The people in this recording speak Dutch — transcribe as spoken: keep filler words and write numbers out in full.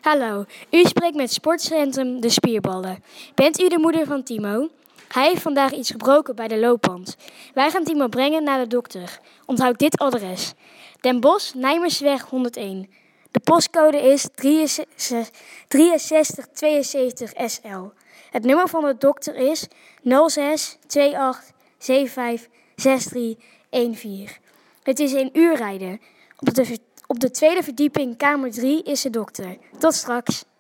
Hallo, u spreekt met Sportcentrum De Spierballen. Bent u de moeder van Timo? Hij heeft vandaag iets gebroken bij de loopband. Wij gaan Timo brengen naar de dokter. Onthoud dit adres. Den Bosch, Nijmersweg honderdéén. De postcode is drieënzestig tweeënzeventig S L. Het nummer van de dokter is nul zes twee acht zeven vijf zes drie een vier. Het is een uur rijden. Op de, op de tweede verdieping, kamer drie, is de dokter. Tot straks.